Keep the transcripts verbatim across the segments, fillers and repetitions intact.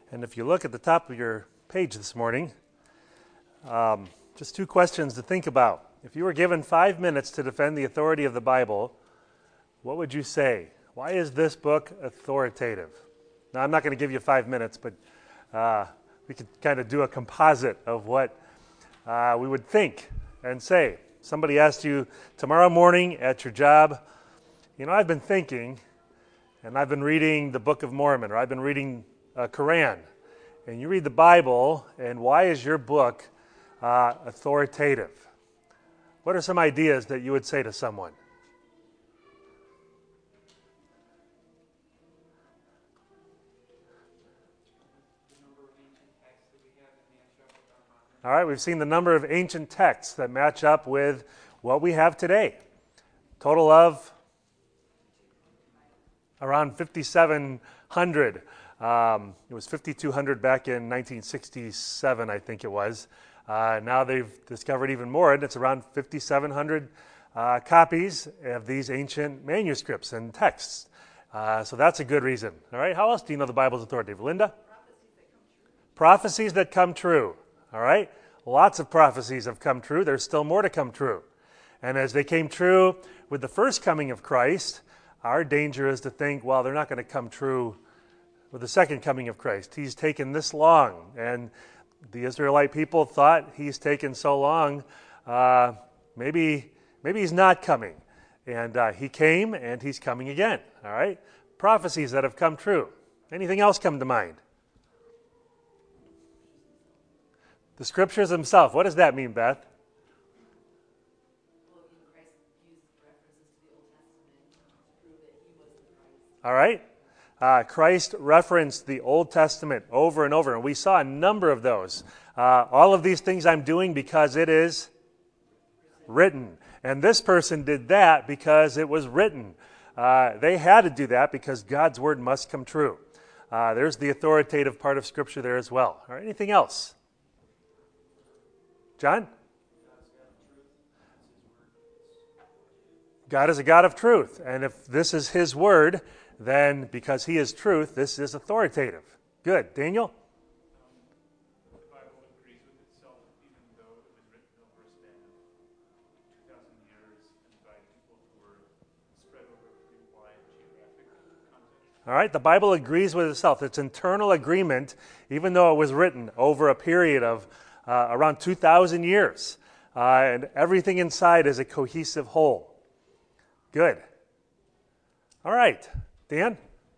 And if you look at the top of your page this morning, um, just two questions to think about. If you were given five minutes to defend the authority of the Bible, what would you say? Why is this book authoritative? Now, I'm not going to give you five minutes, but uh, we could kind of do a composite of what uh, we would think and say. Somebody asked you tomorrow morning at your job, you know, I've been thinking, and I've been reading the Book of Mormon, or I've been reading uh, Quran, and you read the Bible, and why is your book uh, authoritative? What are some ideas that you would say to someone? All right, we've seen the number of ancient texts that match up with what we have today. Total of around fifty-seven hundred. Um, it was fifty-two hundred back in nineteen sixty-seven, I think it was. Uh, now they've discovered even more, and it's around fifty-seven hundred uh, copies of these ancient manuscripts and texts. Uh, so that's a good reason. All right, how else do you know the Bible's authoritative? Linda? Prophecies that come true. All right, lots of prophecies have come true. There's still more to come true. And as they came true with the first coming of Christ, our danger is to think, well, they're not going to come true with the second coming of Christ. He's taken this long, and the Israelite people thought he's taken so long, uh, maybe maybe he's not coming. And uh, he came, and he's coming again. All right, prophecies that have come true. Anything else come to mind? The Scriptures themselves. What does that mean, Beth? All right. Uh, Christ referenced the Old Testament over and over, and we saw a number of those. Uh, all of these things I'm doing because it is written. And this person did that because it was written. Uh, they had to do that because God's Word must come true. Uh, there's the authoritative part of Scripture there as well. All right, anything else? John? God is a God of truth. And if this is His Word, then because He is truth, this is authoritative. Good. Daniel? The Bible agrees with itself, even though it was written over a span of two thousand years and by people who were spread over a pretty wide geographic context. All right, the Bible agrees with itself. It's internal agreement, even though it was written over a period of uh, around two thousand years. Uh, and everything inside is a cohesive whole. Good. All right. Dan?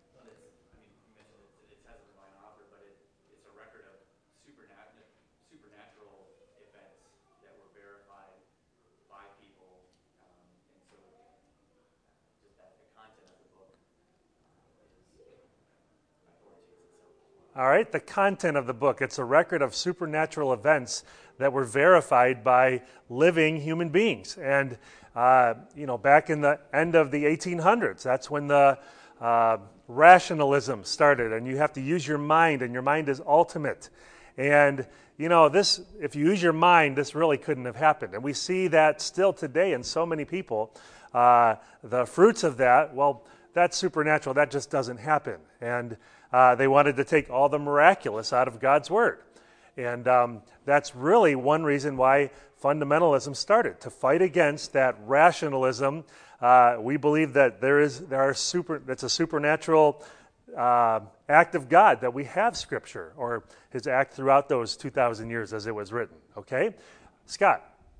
All right, the content of the book. It's a record of supernatural events that were verified by living human beings. And, uh, you know, back in the end of the eighteen hundreds, that's when the uh, rationalism started. And you have to use your mind, and your mind is ultimate. And, you know, this, if you use your mind, this really couldn't have happened. And we see that still today in so many people. Uh, the fruits of that, well, that's supernatural. That just doesn't happen. And Uh, they wanted to take all the miraculous out of God's Word. And um, that's really one reason why fundamentalism started, to fight against that rationalism. Uh, we believe that there is there are super that's a supernatural uh, act of God, that we have Scripture, or His act throughout those two thousand years as it was written. Okay? Scott?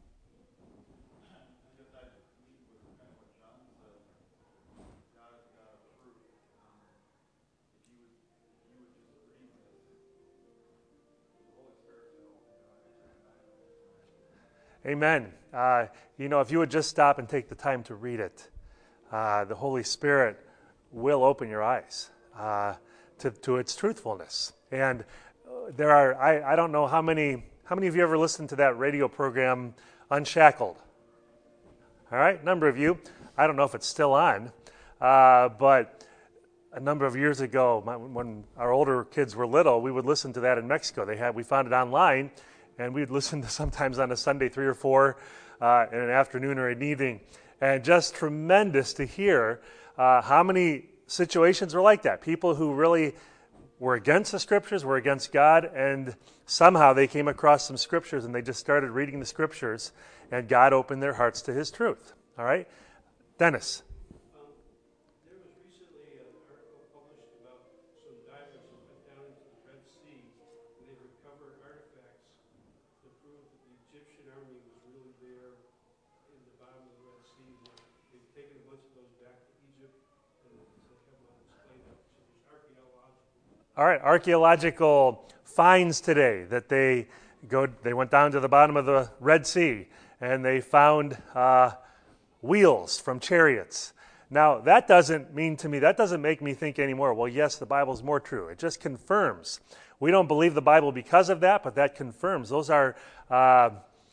Amen. Uh, you know, if you would just stop and take the time to read it, uh, the Holy Spirit will open your eyes uh, to, to its truthfulness. And uh, there are, I, I don't know how many, how many of you ever listened to that radio program, Unshackled? All right, a number of you. I don't know if it's still on, uh, but a number of years ago, my, when our older kids were little, we would listen to that in Mexico. They had, we found it online, and we'd listen to sometimes on a Sunday, three or four, uh, in an afternoon or an evening. And just tremendous to hear uh, how many situations were like that. People who really were against the scriptures, were against God, and somehow they came across some scriptures and they just started reading the scriptures, and God opened their hearts to his truth. All right? Dennis. Um, there was recently an article published about some divers who went down into the Red Sea, and they recovered artifacts that proved that the Egyptian army was really there in the bottom of the Red Sea. They've taken a bunch of those back to Egypt, and they have not explained it. So there's archaeological. All right, archaeological finds today that they go. They went down to the bottom of the Red Sea and they found uh, wheels from chariots. Now that doesn't mean to me. That doesn't make me think anymore. Well, yes, the Bible's more true. It just confirms. We don't believe the Bible because of that, but that confirms. Those are uh,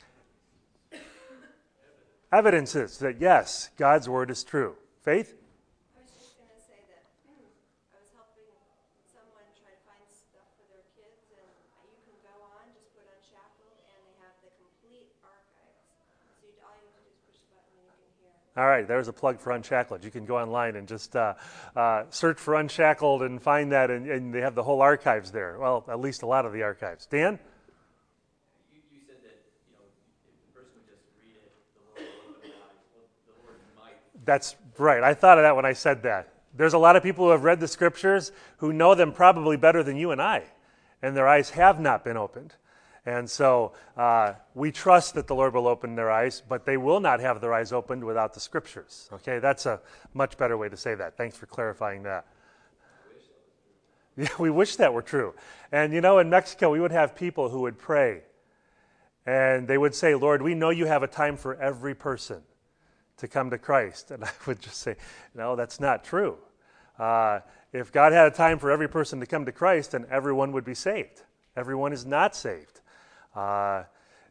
evidences that yes, God's word is true. Faith. All right, there's a plug for Unshackled. You can go online and just uh, uh, search for Unshackled and find that, and, and they have the whole archives there. Well, at least a lot of the archives. Dan? You, you said that, you know, if the person would just read it, the Lord would open their eyes. Well, the Lord might. That's right. I thought of that when I said that. There's a lot of people who have read the scriptures who know them probably better than you and I, and their eyes have not been opened. And so uh, we trust that the Lord will open their eyes, but they will not have their eyes opened without the scriptures. Okay, that's a much better way to say that. Thanks for clarifying that. Yeah, we wish that were true. And you know, in Mexico, we would have people who would pray, and they would say, Lord, we know you have a time for every person to come to Christ. And I would just say, no, that's not true. Uh, if God had a time for every person to come to Christ, then everyone would be saved. Everyone is not saved. Uh,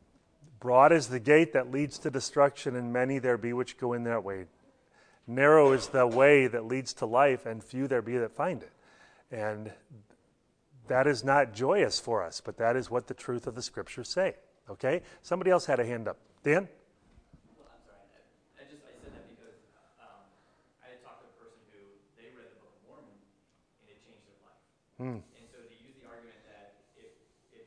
broad is the gate that leads to destruction, and many there be which go in that way. Narrow is the way that leads to life, and few there be that find it. And that is not joyous for us, but that is what the truth of the scriptures say. Okay? Somebody else had a hand up. Dan? Well, I'm sorry. I, I just I said that because um, I had talked to a person who they read the Book of Mormon, and it changed their life. Hmm. And so to use the argument that if, if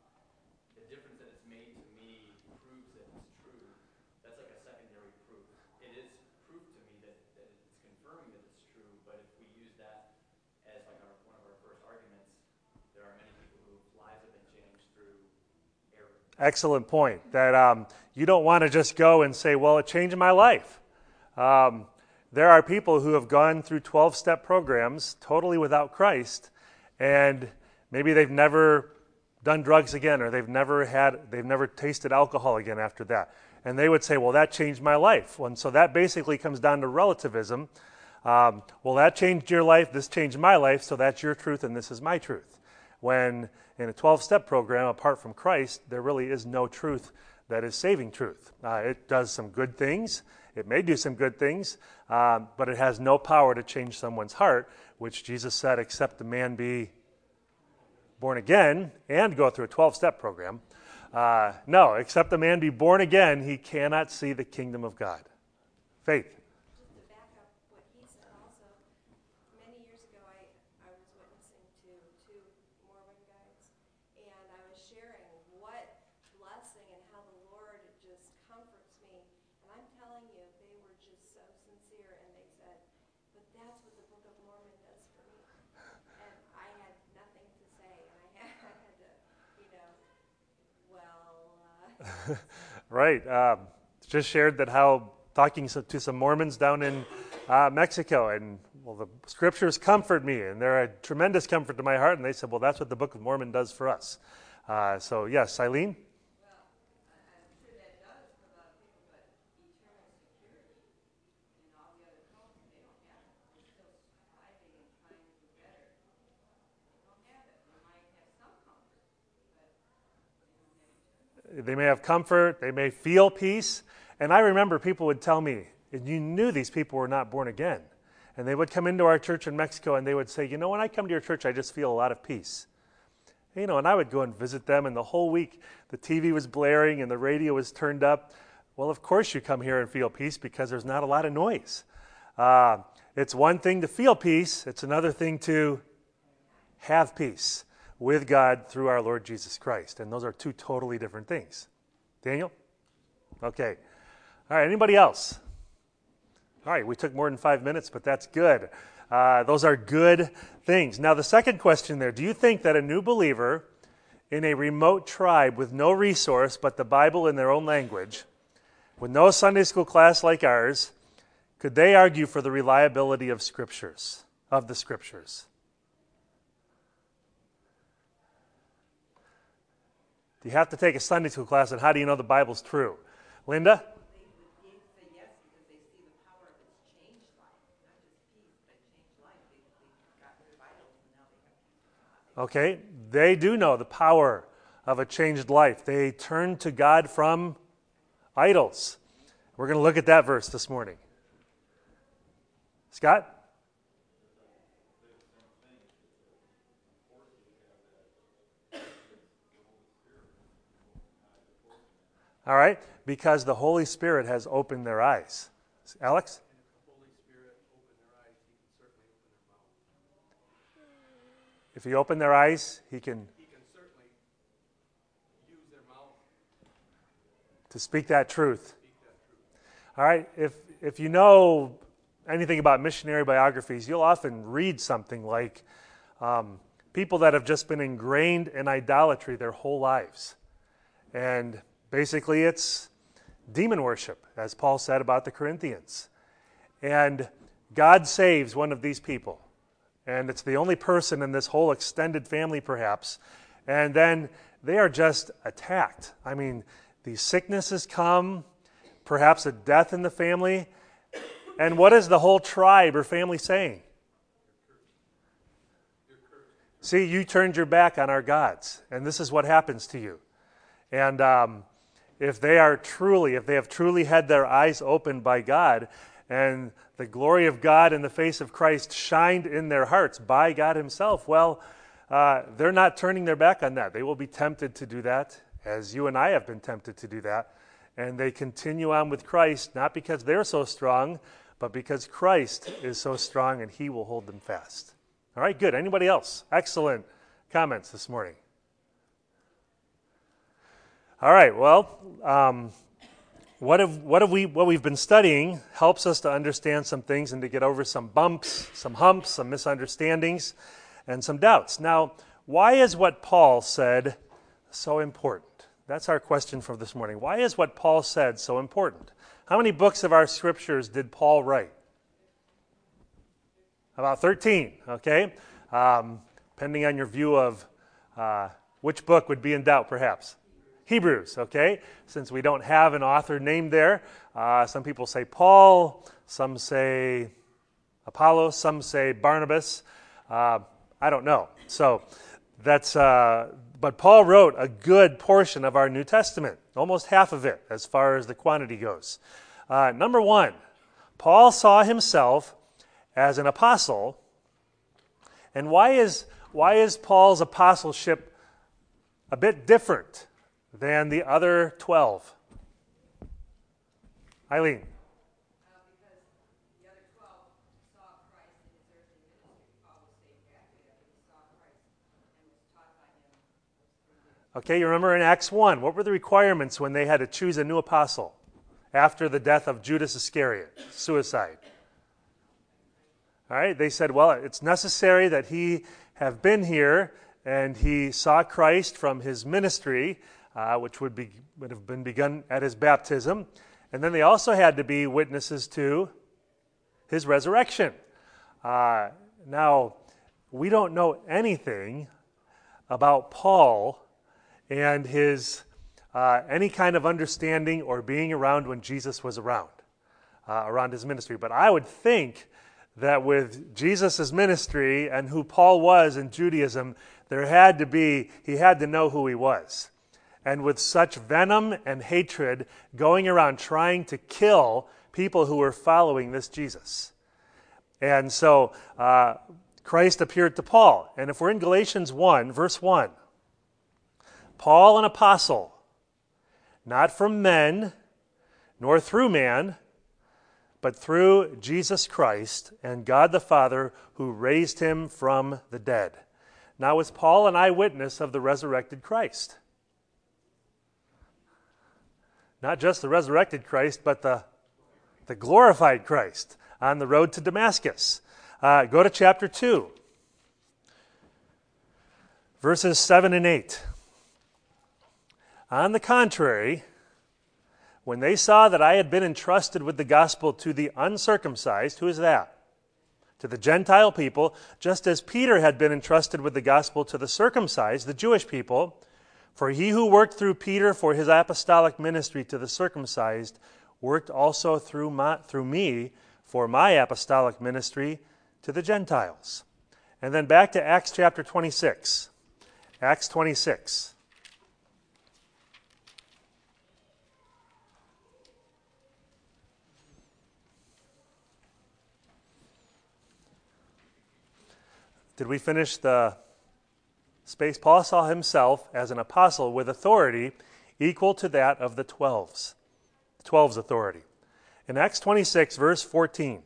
the difference that it's made to me proves that it's true, that's like a secondary proof. It is proof to me that, that it's confirming that it's true, but if we use that as like our, one of our first arguments, there are many people whose lives have been changed through error. Excellent point. That um, you don't want to just go and say, well, it changed my life. Um, there are people who have gone through twelve-step programs totally without Christ, and maybe they've never done drugs again, or they've never had, they've never tasted alcohol again after that. And they would say, well, that changed my life. And so that basically comes down to relativism. Um, well, that changed your life, this changed my life, so that's your truth and this is my truth. When in a twelve-step program, apart from Christ, there really is no truth that is saving truth. Uh, it does some good things. It may do some good things, um, but it has no power to change someone's heart, which Jesus said, except the man be born again and go through a twelve-step program. Uh, no, except the man be born again, he cannot see the kingdom of God. Faith. Just to back up what he said also, many years ago I, I was witnessing to two Mormon guys, and I was sharing what blessing and how the Lord just comforts me. And I'm telling you, they were just so sincere, and they said, but that's what the Book of Mormon does for me. And I had nothing to say, and I had, I had to, you know, well... Uh, Right. Um, just shared that how talking so, to some Mormons down in uh, Mexico, and well, the scriptures comfort me, and they're a tremendous comfort to my heart. And they said, well, that's what the Book of Mormon does for us. Uh, so yes, Eileen. Well, I- I'm sure that does for a lot of people, but eternal security and all the other cults, they don't have it. They're still striving and trying to do better. They don't have it. They might have some comfort, but they don't have eternal. They may have comfort, they may feel peace. And I remember people would tell me, and you knew these people were not born again. And they would come into our church in Mexico and they would say, you know, when I come to your church, I just feel a lot of peace. You know, and I would go and visit them, and the whole week the T V was blaring and the radio was turned up. Well, of course you come here and feel peace because there's not a lot of noise. Uh, it's one thing to feel peace. It's another thing to have peace with God through our Lord Jesus Christ. And those are two totally different things. Daniel? Okay. All right, anybody else? All right, we took more than five minutes, but that's good. Uh, those are good things. Now, the second question there, do you think that a new believer in a remote tribe with no resource but the Bible in their own language, with no Sunday school class like ours, could they argue for the reliability of scriptures, of the scriptures? You have to take a Sunday school class on how do you know the Bible's true. Linda? They would say yes because they see the power of its changed life, not just peace, but changed life. They, they got rid of idols and now they have peace with God. Okay, they do know the power of a changed life. They turn to God from idols. We're going to look at that verse this morning. Scott? All right, because the Holy Spirit has opened their eyes. Alex? And if the Holy Spirit opened their eyes, he can certainly open their mouth. If he opened their eyes, he can He can certainly use their mouth to speak that truth. to speak that truth. All right, if if you know anything about missionary biographies, you'll often read something like um, people that have just been ingrained in idolatry their whole lives. And basically it's demon worship, as Paul said about the Corinthians. And God saves one of these people. And it's the only person in this whole extended family, perhaps. And then they are just attacked. I mean, these sicknesses come, perhaps a death in the family. And what is the whole tribe or family saying? See, you turned your back on our gods, and this is what happens to you. And um, if they are truly, if they have truly had their eyes opened by God, and the glory of God in the face of Christ shined in their hearts by God himself, well, uh, they're not turning their back on that. They will be tempted to do that, as you and I have been tempted to do that. And they continue on with Christ, not because they're so strong, but because Christ is so strong and he will hold them fast. All right, good. Anybody else? Excellent comments this morning. All right, well, um, what have what have we what we've been studying helps us to understand some things and to get over some bumps, some humps, some misunderstandings, and some doubts. Now, why is what Paul said so important? That's our question for this morning. Why is what Paul said so important? How many books of our scriptures did Paul write? About thirteen, okay? Um, depending on your view of uh, which book would be in doubt, perhaps. Hebrews, okay? Since we don't have an author named there, uh, some people say Paul, some say Apollos, some say Barnabas. Uh, I don't know. So that's, uh, but Paul wrote a good portion of our New Testament, almost half of it as far as the quantity goes. Uh, number one, Paul saw himself as an apostle. And why is why is Paul's apostleship a bit different than the other twelve? Eileen. Uh, because the other twelve saw Christ in his earthly ministry. Paul was saved after that, but he saw Christ and was taught by him. Okay, you remember in Acts one, what were the requirements when they had to choose a new apostle after the death of Judas Iscariot, suicide? All right, they said, well, it's necessary that he have been here and he saw Christ from his ministry, uh, which would be would have been begun at his baptism. And then they also had to be witnesses to his resurrection. Uh, now, we don't know anything about Paul and his uh, any kind of understanding or being around when Jesus was around, uh, around his ministry. But I would think that with Jesus' ministry and who Paul was in Judaism, there had to be, he had to know who he was. And with such venom and hatred going around trying to kill people who were following this Jesus. And so uh, Christ appeared to Paul. And if we're in Galatians one, verse one, Paul, an apostle, not from men, nor through man, but through Jesus Christ and God the Father who raised him from the dead. Now was Paul an eyewitness of the resurrected Christ? Not just the resurrected Christ, but the, the glorified Christ on the road to Damascus. Uh, go to chapter two, verses seven and eight. On the contrary, when they saw that I had been entrusted with the gospel to the uncircumcised, who is that? To the Gentile people, just as Peter had been entrusted with the gospel to the circumcised, the Jewish people, for he who worked through Peter for his apostolic ministry to the circumcised worked also through my, through me for my apostolic ministry to the Gentiles. And then back to Acts chapter twenty-six. Acts twenty-six. Did we finish the space? Paul saw himself as an apostle with authority equal to that of the twelves. The twelve's authority. In Acts twenty-six, verse fourteen.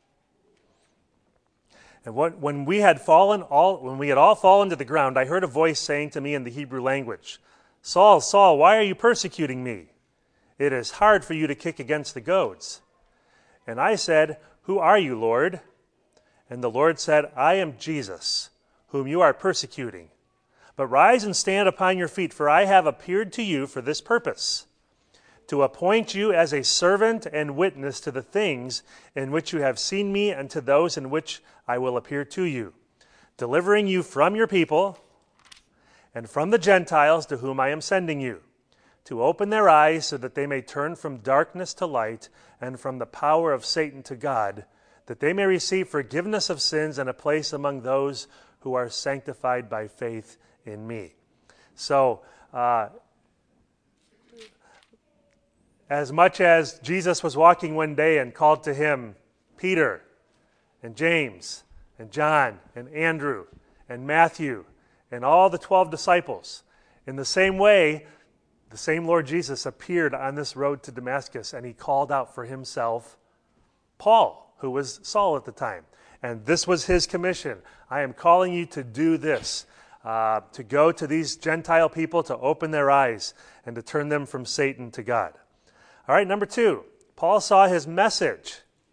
And what, when we had fallen all, when we had all fallen to the ground, I heard a voice saying to me in the Hebrew language, Saul, Saul, why are you persecuting me? It is hard for you to kick against the goads. And I said, Who are you, Lord? And the Lord said, I am Jesus, whom you are persecuting. But rise and stand upon your feet, for I have appeared to you for this purpose, to appoint you as a servant and witness to the things in which you have seen me and to those in which I will appear to you, delivering you from your people and from the Gentiles to whom I am sending you, to open their eyes so that they may turn from darkness to light and from the power of Satan to God, that they may receive forgiveness of sins and a place among those who are sanctified by faith in me. So, uh, as much as Jesus was walking one day and called to him Peter and James and John and Andrew and Matthew and all the twelve disciples, in the same way, the same Lord Jesus appeared on this road to Damascus, and he called out for himself Paul, who was Saul at the time. And this was his commission. I am calling you to do this, uh, to go to these Gentile people, to open their eyes and to turn them from Satan to God. All right, number two, Paul saw his message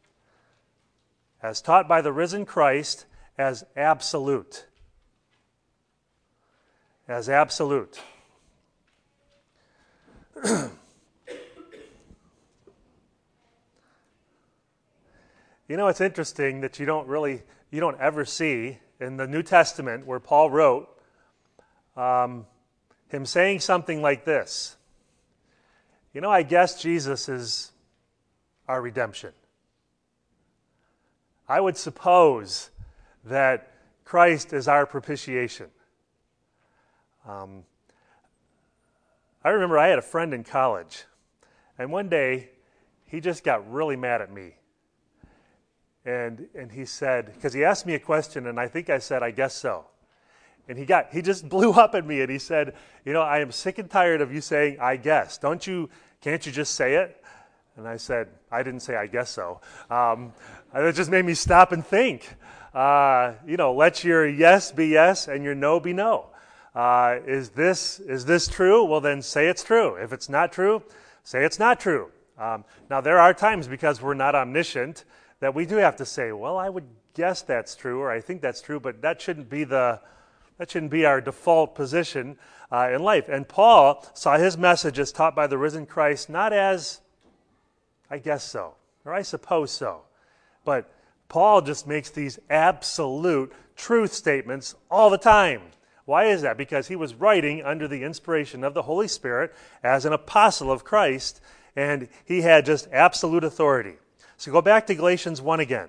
as taught by the risen Christ as absolute. As absolute. You know, it's interesting that you don't really, you don't ever see in the New Testament where Paul wrote um, him saying something like this. You know, I guess Jesus is our redemption. I would suppose that Christ is our propitiation. Um, I remember I had a friend in college, and one day he just got really mad at me. And and he said, because he asked me a question, and I think I said, I guess so. And he got he just blew up at me, and he said, you know, I am sick and tired of you saying, I guess. Don't you, can't you just say it? And I said, I didn't say I guess so. Um, it just made me stop and think. Uh, you know, let your yes be yes and your no be no. Uh, is this is this true? Well, then say it's true. If it's not true, say it's not true. Um, now, there are times, because we're not omniscient, that we do have to say, well, I would guess that's true, or I think that's true, but that shouldn't be the that shouldn't be our default position uh, in life. And Paul saw his message as taught by the risen Christ not as, I guess so, or I suppose so, but Paul just makes these absolute truth statements all the time. Why is that? Because he was writing under the inspiration of the Holy Spirit as an apostle of Christ, and he had just absolute authority. So go back to Galatians one again.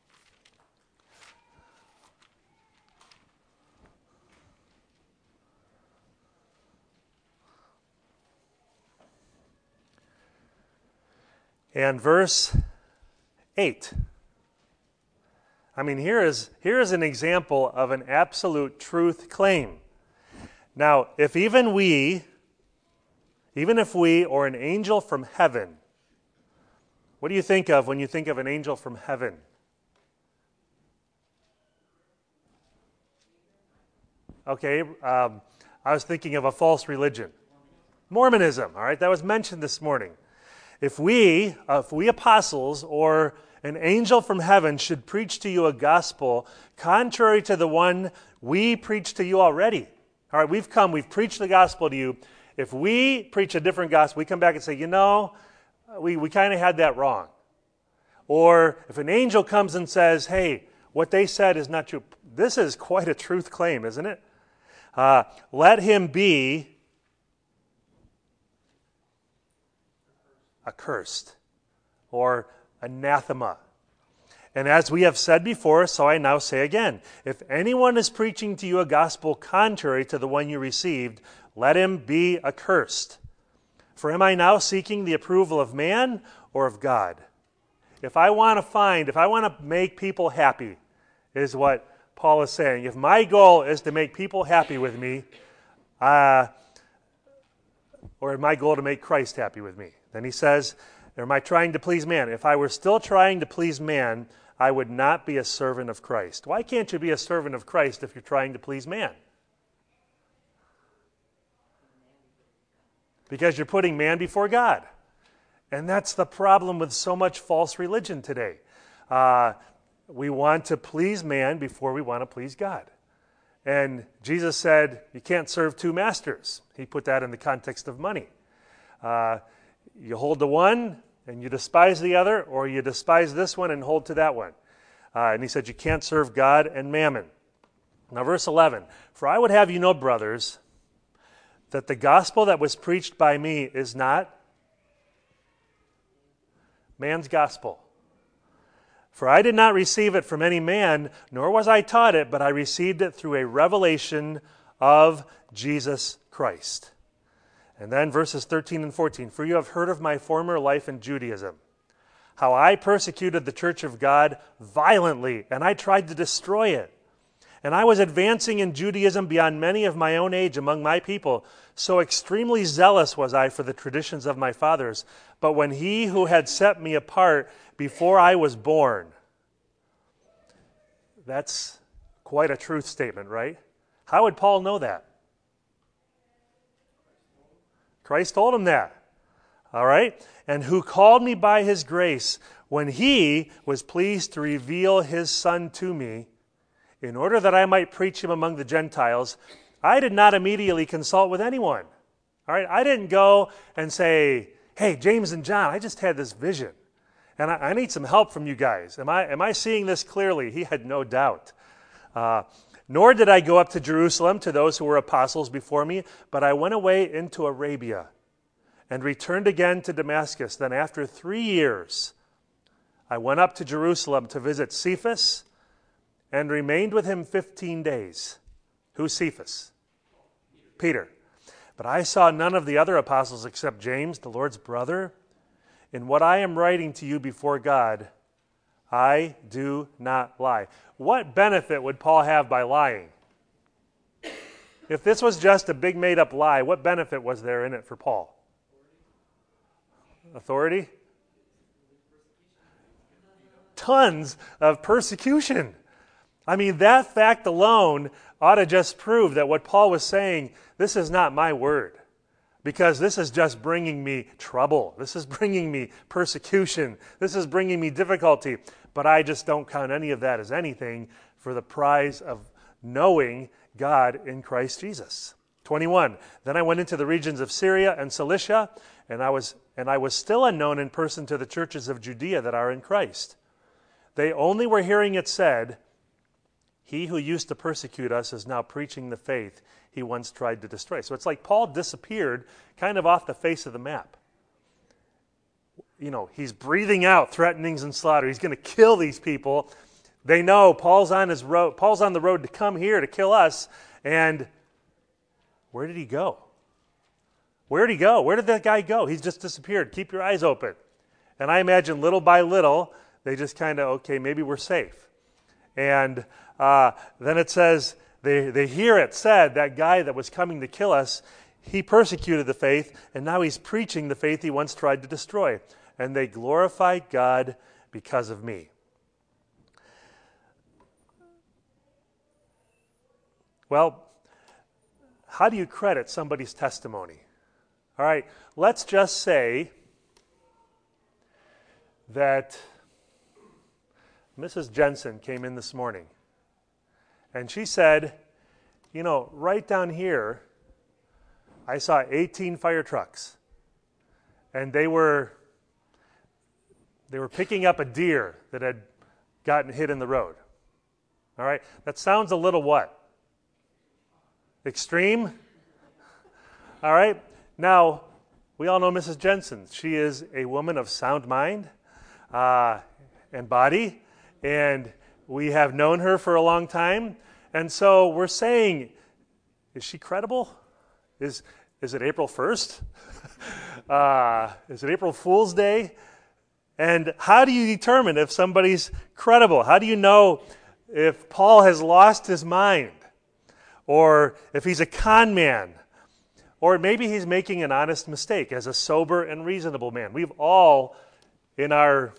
And verse eight. I mean, here is, here is an example of an absolute truth claim. Now, if even we, even if we or an angel from heaven, what do you think of when you think of an angel from heaven? Okay, um, I was thinking of a false religion. Mormonism, all right, that was mentioned this morning. If we, uh, if we apostles or an angel from heaven should preach to you a gospel contrary to the one we preach to you already, all right, we've come, we've preached the gospel to you. If we preach a different gospel, we come back and say, you know, we, we kind of had that wrong. Or if an angel comes and says, hey, what they said is not true. This is quite a truth claim, isn't it? Uh, let him be accursed or anathema. And as we have said before, so I now say again, if anyone is preaching to you a gospel contrary to the one you received, let him be accursed. For am I now seeking the approval of man or of God? If I want to find, if I want to make people happy, is what Paul is saying. If my goal is to make people happy with me, uh, or my goal to make Christ happy with me, then he says, or am I trying to please man? If I were still trying to please man, I would not be a servant of Christ. Why can't you be a servant of Christ if you're trying to please man? Because you're putting man before God. And that's the problem with so much false religion today. Uh, we want to please man before we want to please God. And Jesus said, you can't serve two masters. He put that in the context of money. Uh, you hold to one and you despise the other, or you despise this one and hold to that one. Uh, and he said, you can't serve God and mammon. Now, verse eleven, for I would have you know, brothers, that the gospel that was preached by me is not man's gospel. For I did not receive it from any man, nor was I taught it, but I received it through a revelation of Jesus Christ. And then verses thirteen and fourteen, for you have heard of my former life in Judaism, how I persecuted the church of God violently, and I tried to destroy it. And I was advancing in Judaism beyond many of my own age among my people. So extremely zealous was I for the traditions of my fathers. But when he who had set me apart before I was born, that's quite a truth statement, right? How would Paul know that? Christ told him that. All right? And who called me by his grace when he was pleased to reveal his Son to me, in order that I might preach him among the Gentiles. I did not immediately consult with anyone. All right, I didn't go and say, hey, James and John, I just had this vision, and I, I need some help from you guys. Am I, am I seeing this clearly? He had no doubt. Uh, Nor did I go up to Jerusalem to those who were apostles before me, but I went away into Arabia and returned again to Damascus. Then after three years, I went up to Jerusalem to visit Cephas, and remained with him fifteen days. Who's Cephas? Peter. But I saw none of the other apostles except James, the Lord's brother. In what I am writing to you before God, I do not lie. What benefit would Paul have by lying? If this was just a big made-up lie, what benefit was there in it for Paul? Authority? Tons of persecution. I mean, that fact alone ought to just prove that what Paul was saying, this is not my word, because this is just bringing me trouble. This is bringing me persecution. This is bringing me difficulty. But I just don't count any of that as anything for the prize of knowing God in Christ Jesus. twenty-one, then I went into the regions of Syria and Cilicia, and I was and I was still unknown in person to the churches of Judea that are in Christ. They only were hearing it said, he who used to persecute us is now preaching the faith he once tried to destroy. So it's like Paul disappeared kind of off the face of the map. You know, he's breathing out threatenings and slaughter. He's going to kill these people. They know Paul's on his road. Paul's on the road to come here to kill us. And where did he go? Where did he go? Where did that guy go? He's just disappeared. Keep your eyes open. And I imagine little by little, they just kind of, okay, maybe we're safe. And uh, then it says, they, they hear it said, that guy that was coming to kill us, he persecuted the faith, and now he's preaching the faith he once tried to destroy. And they glorified God because of me. Well, how do you credit somebody's testimony? All right, let's just say that Missus Jensen came in this morning and she said, you know, right down here, I saw eighteen fire trucks and they were they were picking up a deer that had gotten hit in the road. All right, that sounds a little what? Extreme? All right, now we all know Missus Jensen. She is a woman of sound mind uh, and body, and we have known her for a long time. And so we're saying, is she credible? Is is it April first? uh, is it April Fool's Day? And how do you determine if somebody's credible? How do you know if Paul has lost his mind? Or if he's a con man? Or maybe he's making an honest mistake as a sober and reasonable man. We've all, in our,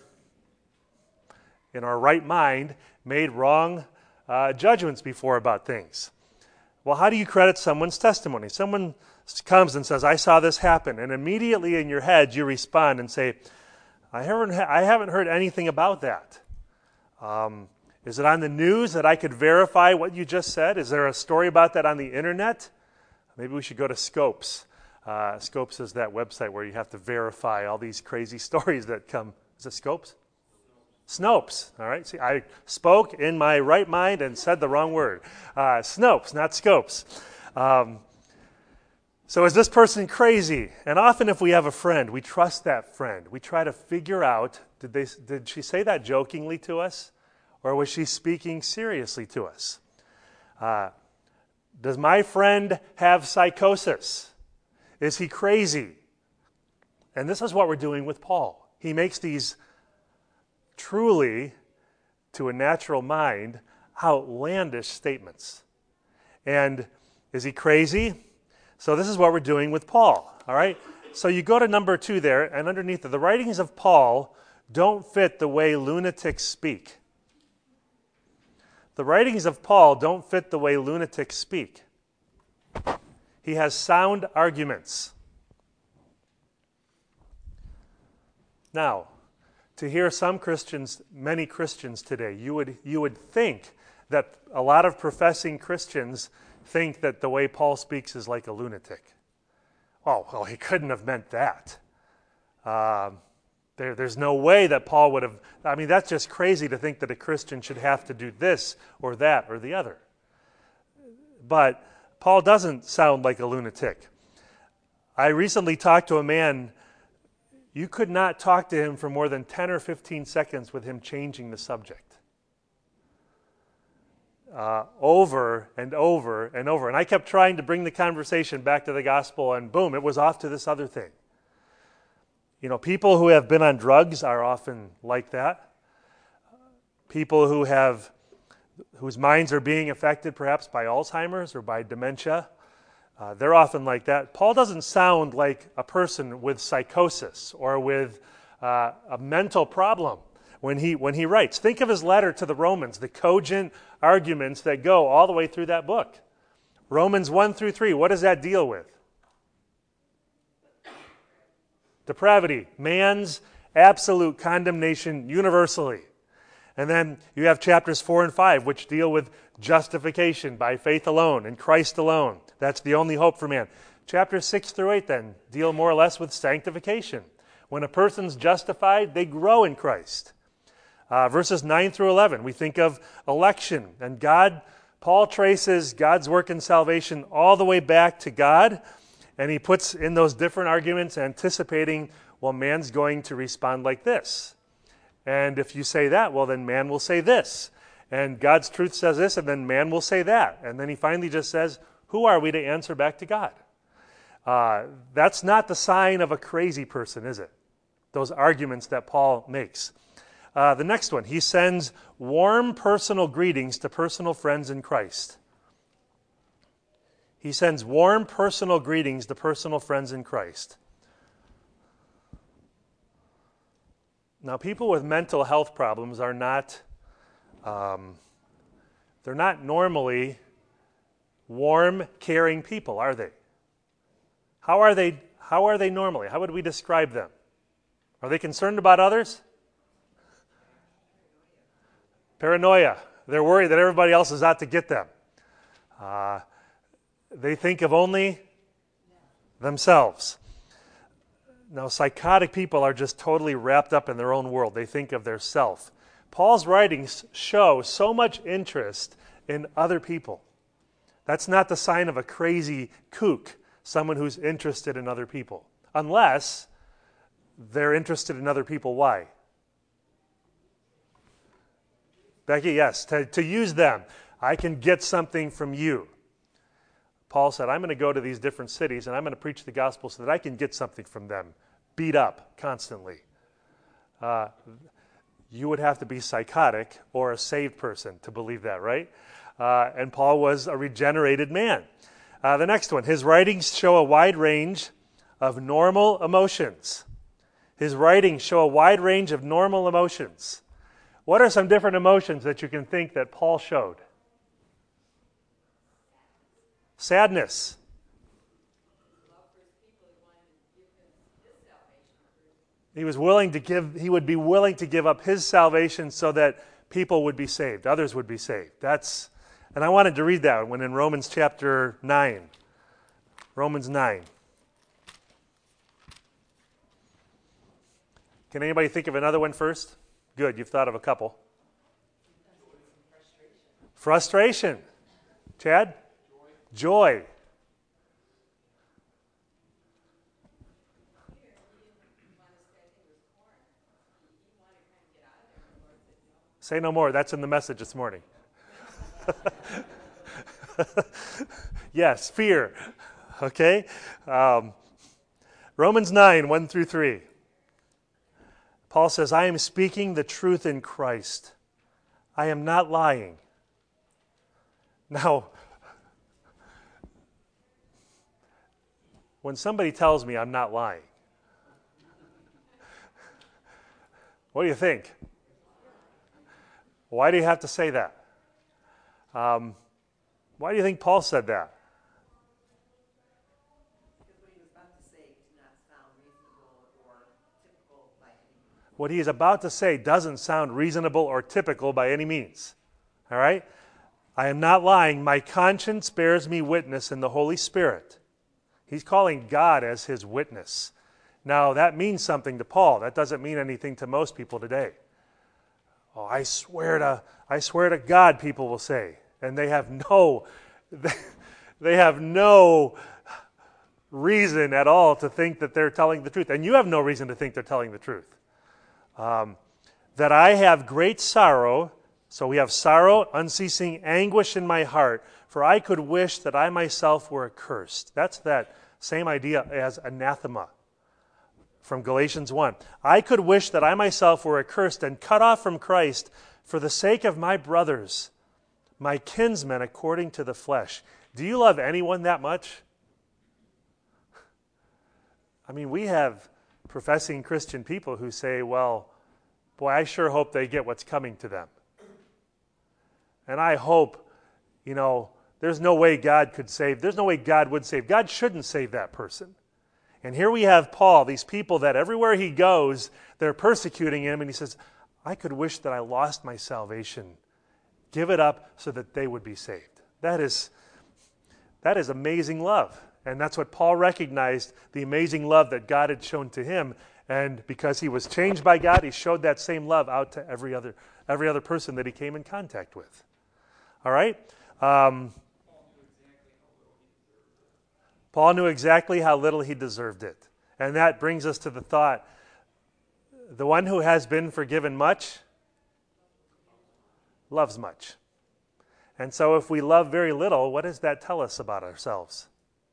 in our right mind, made wrong uh, judgments before about things. Well, how do you credit someone's testimony? Someone comes and says, I saw this happen. And immediately in your head you respond and say, I haven't, I haven't heard anything about that. Um, is it on the news that I could verify what you just said? Is there a story about that on the internet? Maybe we should go to Scopes. Uh, Scopes is that website where you have to verify all these crazy stories that come. Is it Scopes? Snopes. All right. See, I spoke in my right mind and said the wrong word. Uh, Snopes, not Scopes. Um, so is this person crazy? And often if we have a friend, we trust that friend. We try to figure out, did they? Did she say that jokingly to us? Or was she speaking seriously to us? Uh, does my friend have psychosis? Is he crazy? And this is what we're doing with Paul. He makes these truly, to a natural mind, outlandish statements. And is he crazy? So this is what we're doing with Paul, all right? So you go to number two there, and underneath it, the writings of Paul don't fit the way lunatics speak. The writings of Paul don't fit the way lunatics speak. He has sound arguments. Now, to hear some Christians, many Christians today, you would you would think that a lot of professing Christians think that the way Paul speaks is like a lunatic. Oh, well, he couldn't have meant that. Um, there, there's no way that Paul would have, I mean, that's just crazy to think that a Christian should have to do this or that or the other. But Paul doesn't sound like a lunatic. I recently talked to a man. You could not talk to him for more than ten or fifteen seconds with him changing the subject. Uh, over and over and over. And I kept trying to bring the conversation back to the gospel, and boom, it was off to this other thing. You know, people who have been on drugs are often like that. People who have, whose minds are being affected perhaps by Alzheimer's or by dementia, Uh, they're often like that. Paul doesn't sound like a person with psychosis or with uh, a mental problem when he when he writes. Think of his letter to the Romans, the cogent arguments that go all the way through that book. Romans one through three, what does that deal with? Depravity, man's absolute condemnation universally. And then you have chapters four and five, which deal with justification by faith alone and Christ alone. That's the only hope for man. Chapters six through eight then deal more or less with sanctification. When a person's justified, they grow in Christ. Uh, verses nine through eleven, we think of election. And God, Paul traces God's work in salvation all the way back to God. And he puts in those different arguments anticipating, well, man's going to respond like this. And if you say that, well, then man will say this. And God's truth says this, and then man will say that. And then he finally just says, who are we to answer back to God? Uh, that's not the sign of a crazy person, is it? Those arguments that Paul makes. Uh, the next one, he sends warm personal greetings to personal friends in Christ. He sends warm personal greetings to personal friends in Christ. Now, people with mental health problems are not, um, they're not normally warm, caring people, are they? How are they, how are they normally? How would we describe them? Are they concerned about others? Paranoia. They're worried that everybody else is out to get them. Uh, they think of only themselves. Now, psychotic people are just totally wrapped up in their own world. They think of their self. Paul's writings show so much interest in other people. That's not the sign of a crazy kook, someone who's interested in other people. Unless they're interested in other people. Why? Becky, yes, to, to use them. I can get something from you. Paul said, I'm going to go to these different cities and I'm going to preach the gospel so that I can get something from them. Beat up constantly. Uh, you would have to be psychotic or a saved person to believe that, right? Uh, and Paul was a regenerated man. Uh, the next one, his writings show a wide range of normal emotions. His writings show a wide range of normal emotions. What are some different emotions that you can think that Paul showed? Sadness. He was willing to give, he would be willing to give up his salvation so that people would be saved, others would be saved. That's, and I wanted to read that when in Romans chapter nine. Romans nine. Can anybody think of another one first? Good, you've thought of a couple. Frustration. Chad? Joy. Joy. Say no more. That's in the message this morning. Yes, fear. Okay? Um, Romans nine, one through three. Paul says, I am speaking the truth in Christ. I am not lying. Now, when somebody tells me I'm not lying, what do you think? Why do you have to say that? Um, why do you think Paul said that? What he is about to say doesn't sound reasonable or typical by any means. All right? I am not lying. My conscience bears me witness in the Holy Spirit. He's calling God as his witness. Now, that means something to Paul. That doesn't mean anything to most people today. Oh, I swear to, I swear to God, people will say. And they have no, they have no reason at all to think that they're telling the truth. And you have no reason to think they're telling the truth. Um, that I have great sorrow, so we have sorrow, unceasing anguish in my heart, for I could wish that I myself were accursed. That's that same idea as anathema from Galatians one. I could wish that I myself were accursed and cut off from Christ for the sake of my brothers, my kinsmen according to the flesh. Do you love anyone that much? I mean, we have professing Christian people who say, well, boy, I sure hope they get what's coming to them. And I hope, you know, there's no way God could save, there's no way God would save. God shouldn't save that person. And here we have Paul, these people that everywhere he goes, they're persecuting him, and he says, I could wish that I lost my salvation. Give it up so that they would be saved. That is, that is amazing love. And that's what Paul recognized, the amazing love that God had shown to him. And because he was changed by God, he showed that same love out to every other every other person that he came in contact with. All right? Um, Paul knew exactly how little he deserved it. And that brings us to the thought, the one who has been forgiven much loves much. And so if we love very little, what does that tell us about ourselves?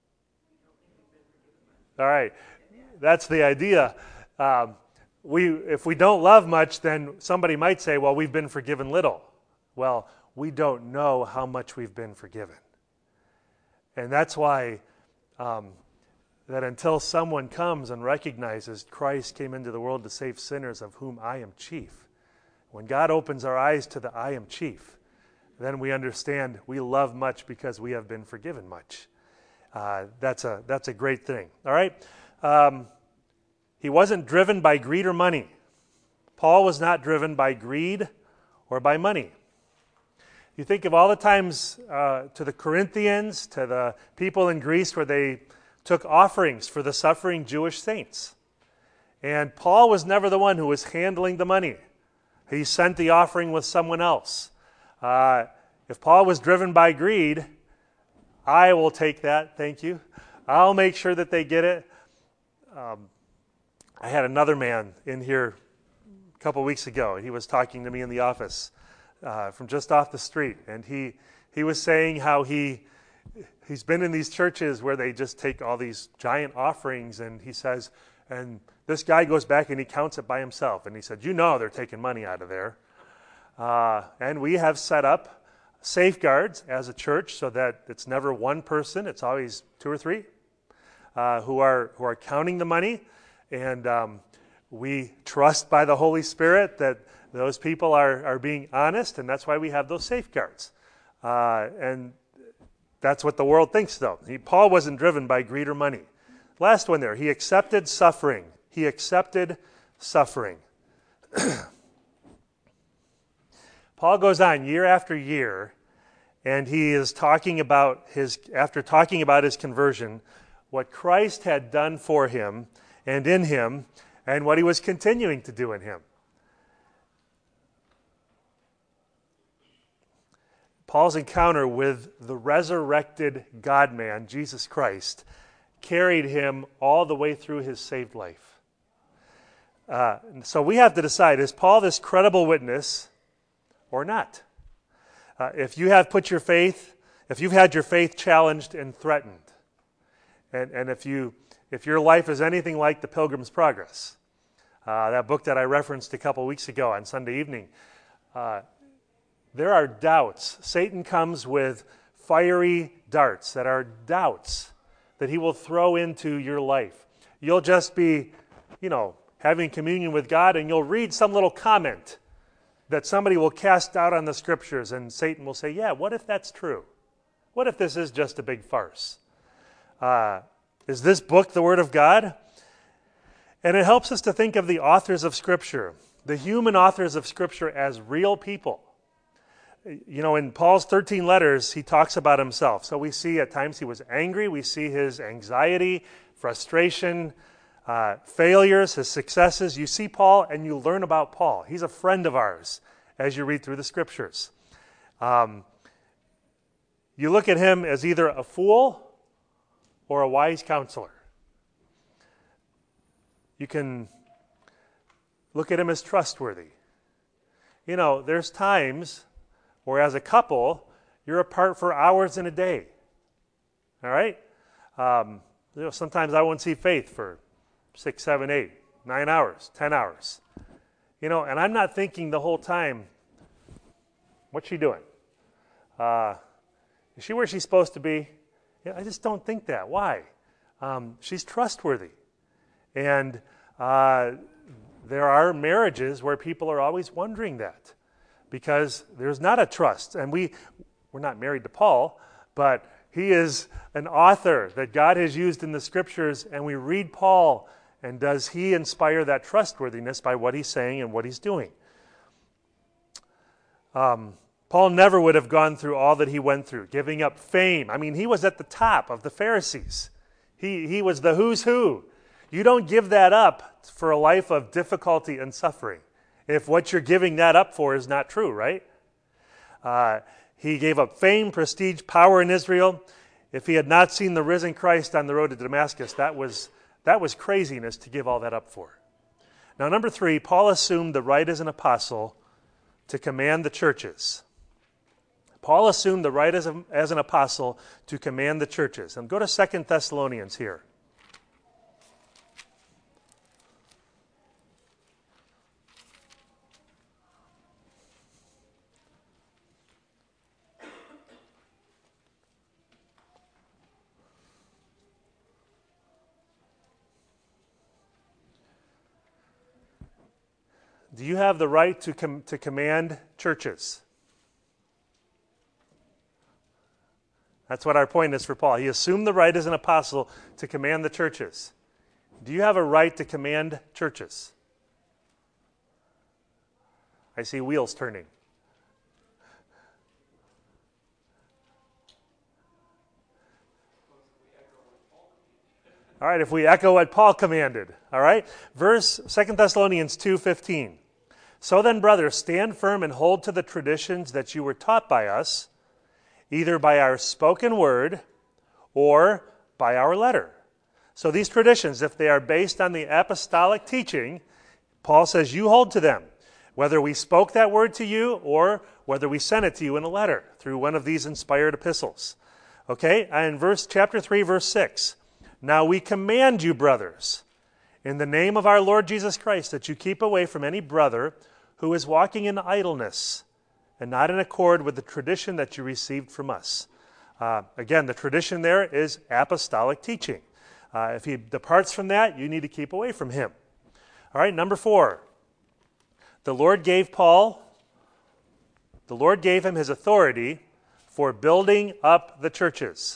All right, that's the idea. Um, we, if we don't love much, then somebody might say, well, we've been forgiven little. Well, we don't know how much we've been forgiven. And that's why um, that until someone comes and recognizes Christ came into the world to save sinners, of whom I am chief. When God opens our eyes to the I am chief, then we understand we love much because we have been forgiven much. Uh, that's a that's a great thing. All right. Um, he wasn't driven by greed or money. Paul was not driven by greed or by money. You think of all the times uh, to the Corinthians, to the people in Greece where they took offerings for the suffering Jewish saints. And Paul was never the one who was handling the money. He sent the offering with someone else. Uh, if Paul was driven by greed, I will take that, thank you. I'll make sure that they get it. Um, I had another man in here a couple weeks ago. He was talking to me in the office uh, from just off the street, and he he was saying how he he's been in these churches where they just take all these giant offerings, and he says, and this guy goes back and he counts it by himself, and he said, you know they're taking money out of there. Uh, and we have set up safeguards as a church so that it's never one person, it's always two or three uh, who are who are counting the money, and um, we trust by the Holy Spirit that those people are, are being honest, and that's why we have those safeguards. Uh, and that's what the world thinks, though. He, Paul wasn't driven by greed or money. Last one there, he accepted suffering. He accepted suffering. Paul goes on year after year, and he is talking about his, after talking about his conversion, what Christ had done for him and in him, and what he was continuing to do in him. Paul's encounter with the resurrected God-man, Jesus Christ, carried him all the way through his saved life. Uh, so we have to decide, is Paul this credible witness or not? Uh, if you have put your faith, if you've had your faith challenged and threatened, and, and if you if your life is anything like the Pilgrim's Progress, uh, that book that I referenced a couple weeks ago on Sunday evening, uh, there are doubts. Satan comes with fiery darts that are doubts that he will throw into your life. You'll just be, you know, having communion with God, and you'll read some little comment that somebody will cast out on the scriptures, and Satan will say, yeah, what if that's true? What if this is just a big farce? Uh, is this book the Word of God? And it helps us to think of the authors of Scripture, the human authors of Scripture, as real people. You know, in Paul's thirteen letters, he talks about himself. So we see at times he was angry. We see his anxiety, frustration, uh, failures, his successes. You see Paul and you learn about Paul. He's a friend of ours as you read through the Scriptures. Um, you look at him as either a fool or a wise counselor. You can look at him as trustworthy. You know, there's times where as a couple, you're apart for hours in a day. All right? Um, you know, sometimes I won't see Faith for six, seven, eight, nine hours, ten hours. You know, and I'm not thinking the whole time, what's she doing? Uh, is she where she's supposed to be? You know, I just don't think that. Why? Um, she's trustworthy. And uh, there are marriages where people are always wondering that, because there's not a trust. And we, we're not married to Paul, but he is an author that God has used in the Scriptures, and we read Paul, and does he inspire that trustworthiness by what he's saying and what he's doing? Um, Paul never would have gone through all that he went through, giving up fame. I mean, he was at the top of the Pharisees. He, he was the who's who. You don't give that up for a life of difficulty and suffering if what you're giving that up for is not true, right? Uh, he gave up fame, prestige, power in Israel. If he had not seen the risen Christ on the road to Damascus, that was, that was craziness to give all that up for. Now, number three, Paul assumed the right as an apostle to command the churches. Paul assumed the right as, a, as an apostle to command the churches. And go to Second Thessalonians here. Do you have the right to com- to command churches? That's what our point is for Paul. He assumed the right as an apostle to command the churches. Do you have a right to command churches? I see wheels turning. All right, if we echo what Paul commanded, all right? Verse Second Thessalonians two fifteen. So then, brothers, stand firm and hold to the traditions that you were taught by us, either by our spoken word or by our letter. So these traditions, if they are based on the apostolic teaching, Paul says you hold to them, whether we spoke that word to you or whether we sent it to you in a letter through one of these inspired epistles. Okay, and verse chapter three, verse six. Now we command you, brothers, in the name of our Lord Jesus Christ, that you keep away from any brother who is walking in idleness and not in accord with the tradition that you received from us. Uh, again, the tradition there is apostolic teaching. Uh, if he departs from that, you need to keep away from him. All right, number four. The Lord gave Paul, the Lord gave him his authority for building up the churches.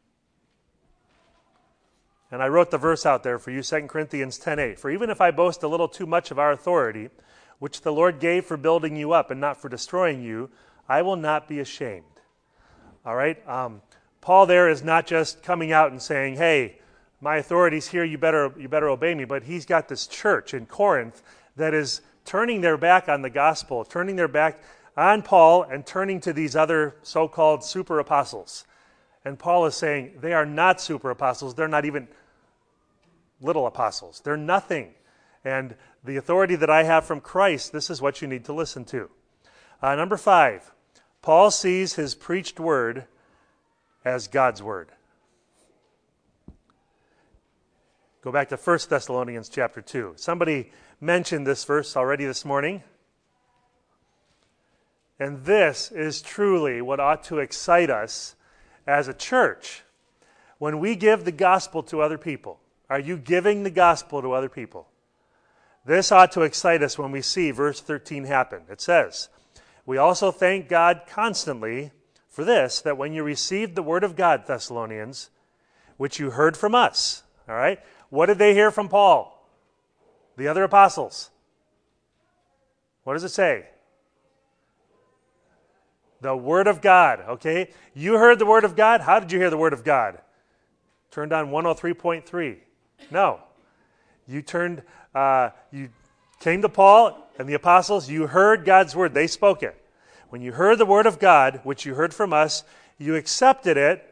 And I wrote the verse out there for you, Second Corinthians ten eight. For even if I boast a little too much of our authority, which the Lord gave for building you up and not for destroying you, I will not be ashamed. All right? Um, Paul there is not just coming out and saying, hey, my authority's here, you better, you better obey me. But he's got this church in Corinth that is turning their back on the gospel, turning their back on Paul and turning to these other so-called super apostles. And Paul is saying they are not super apostles. They're not even little apostles. They're nothing. And the authority that I have from Christ, this is what you need to listen to. Uh, number five, Paul sees his preached word as God's word. Go back to First Thessalonians chapter two. Somebody mentioned this verse already this morning. And this is truly what ought to excite us as a church. When we give the gospel to other people, are you giving the gospel to other people? This ought to excite us when we see verse thirteen happen. It says, we also thank God constantly for this, that when you received the word of God, Thessalonians, which you heard from us, all right? What did they hear from Paul? The other apostles. What does it say? The word of God, okay? You heard the word of God. How did you hear the word of God? Turned on one oh three point three. No. You turned, uh, you came to Paul and the apostles. You heard God's word. They spoke it. When you heard the word of God, which you heard from us, you accepted it,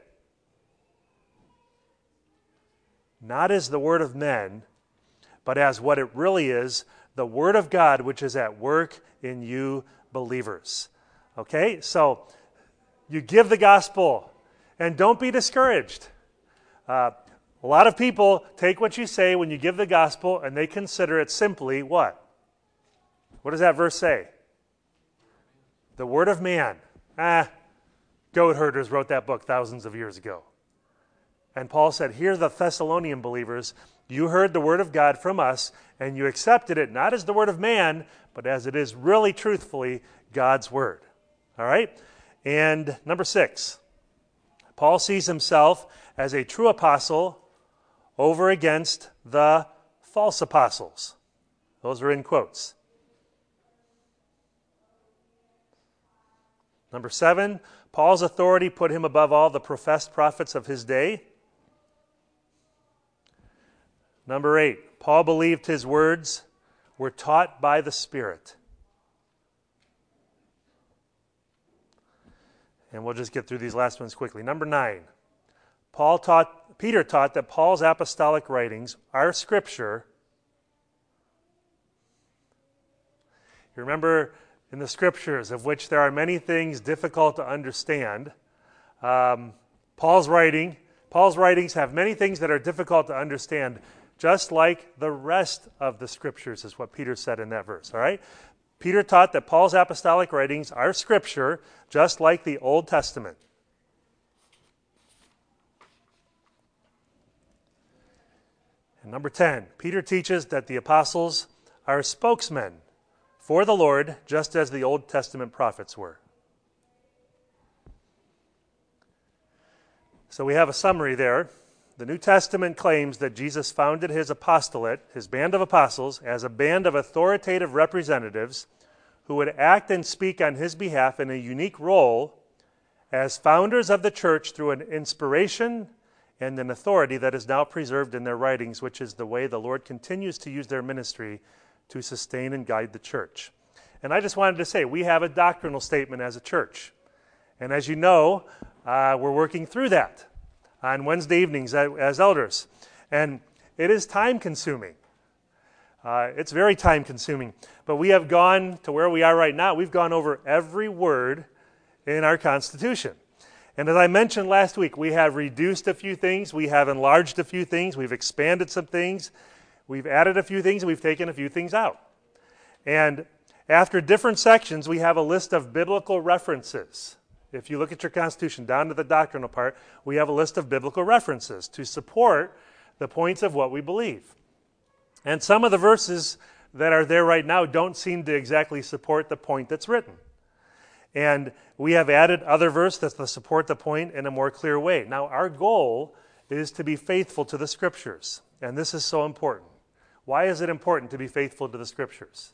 not as the word of men, but as what it really is, the word of God, which is at work in you believers. Okay, so you give the gospel, and don't be discouraged. Uh, a lot of people take what you say when you give the gospel, and they consider it simply what? What does that verse say? The word of man. Ah, goat herders wrote that book thousands of years ago. And Paul said, here the Thessalonian believers, you heard the word of God from us, and you accepted it not as the word of man, but as it is really truthfully God's word. All right? And number six, Paul sees himself as a true apostle over against the false apostles. Those are in quotes. Number seven, Paul's authority put him above all the professed prophets of his day. Number eight, Paul believed his words were taught by the Spirit. And we'll just get through these last ones quickly. Number nine, Paul taught, Peter taught that Paul's apostolic writings are Scripture. You remember in the Scriptures, of which there are many things difficult to understand, um, Paul's writing, Paul's writings have many things that are difficult to understand, just like the rest of the Scriptures, is what Peter said in that verse. All right? Peter taught that Paul's apostolic writings are Scripture, just like the Old Testament. And number ten, Peter teaches that the apostles are spokesmen for the Lord, just as the Old Testament prophets were. So we have a summary there. The New Testament claims that Jesus founded his apostolate, his band of apostles, as a band of authoritative representatives who would act and speak on his behalf in a unique role as founders of the church through an inspiration and an authority that is now preserved in their writings, which is the way the Lord continues to use their ministry to sustain and guide the church. And I just wanted to say, we have a doctrinal statement as a church. And as you know, uh, we're working through that on Wednesday evenings as, as elders. And it is time-consuming. Uh, it's very time-consuming. But we have gone to where we are right now. We've gone over every word in our Constitution. And as I mentioned last week, we have reduced a few things, we have enlarged a few things, we've expanded some things, we've added a few things, and we've taken a few things out. And after different sections, we have a list of biblical references. If you look at your Constitution, down to the doctrinal part, we have a list of biblical references to support the points of what we believe. And some of the verses that are there right now don't seem to exactly support the point that's written. And we have added other verses that support the point in a more clear way. Now, our goal is to be faithful to the Scriptures. And this is so important. Why is it important to be faithful to the Scriptures?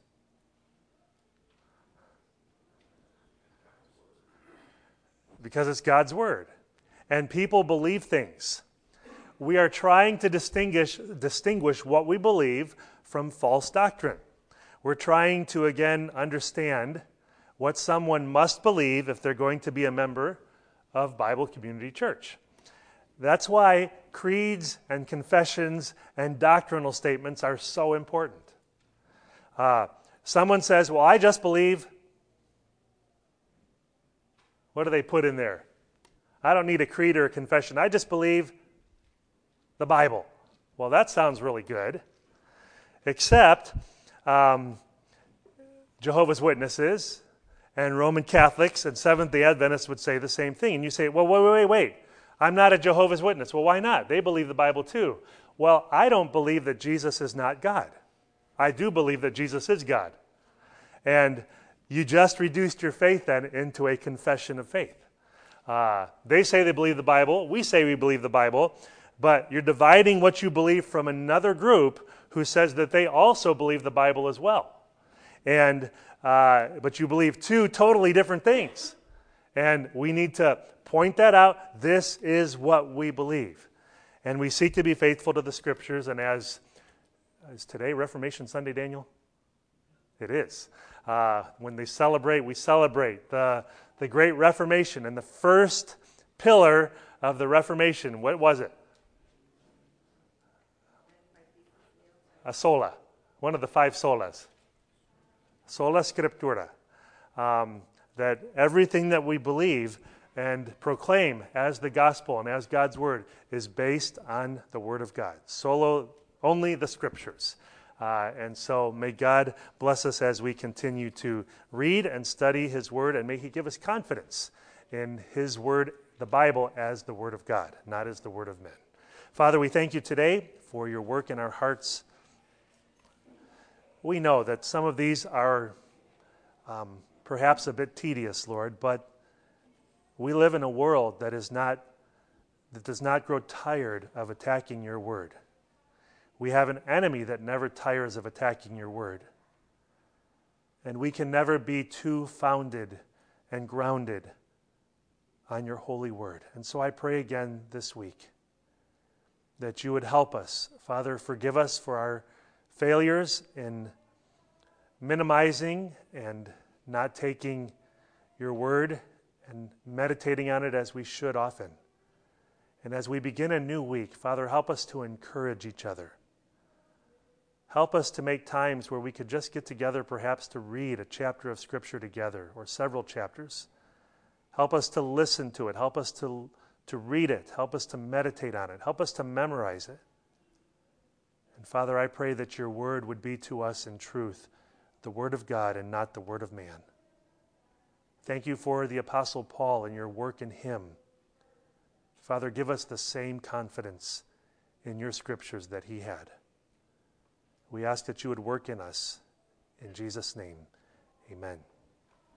Because it's God's Word. And people believe things. We are trying to distinguish, distinguish what we believe from false doctrine. We're trying to, again, understand what someone must believe if they're going to be a member of Bible Community Church. That's why creeds and confessions and doctrinal statements are so important. Uh, someone says, well, I just believe. What do they put in there? I don't need a creed or a confession. I just believe the Bible. Well, that sounds really good. Except um, Jehovah's Witnesses and Roman Catholics and Seventh-day Adventists would say the same thing. And you say, well, wait, wait, wait, wait. I'm not a Jehovah's Witness. Well, why not? They believe the Bible too. Well, I don't believe that Jesus is not God. I do believe that Jesus is God. And you just reduced your faith then into a confession of faith. Uh, they say they believe the Bible. We say we believe the Bible. But you're dividing what you believe from another group who says that they also believe the Bible as well. And Uh, but you believe two totally different things. And we need to point that out. This is what we believe. And we seek to be faithful to the Scriptures. And as is today Reformation Sunday, Daniel? It is. Uh, when they celebrate, we celebrate the, the Great Reformation. And the first pillar of the Reformation, what was it? A sola. One of the five solas. Sola Scriptura, um, that everything that we believe and proclaim as the gospel and as God's word is based on the word of God. Solo, only the Scriptures. Uh, and so may God bless us as we continue to read and study his word, and may he give us confidence in his word, the Bible, as the word of God, not as the word of men. Father, we thank you today for your work in our hearts. We know that some of these are um, perhaps a bit tedious, Lord, but we live in a world that is not that does not grow tired of attacking your word. We have an enemy that never tires of attacking your word. And we can never be too founded and grounded on your holy word. And so I pray again this week that you would help us. Father, forgive us for our failures in minimizing and not taking your word and meditating on it as we should often. And as we begin a new week, Father, help us to encourage each other. Help us to make times where we could just get together perhaps to read a chapter of Scripture together or several chapters. Help us to listen to it. Help us to, to read it. Help us to meditate on it. Help us to memorize it. And Father, I pray that your word would be to us in truth the word of God and not the word of man. Thank you for the Apostle Paul and your work in him. Father, give us the same confidence in your Scriptures that he had. We ask that you would work in us. In Jesus' name, amen.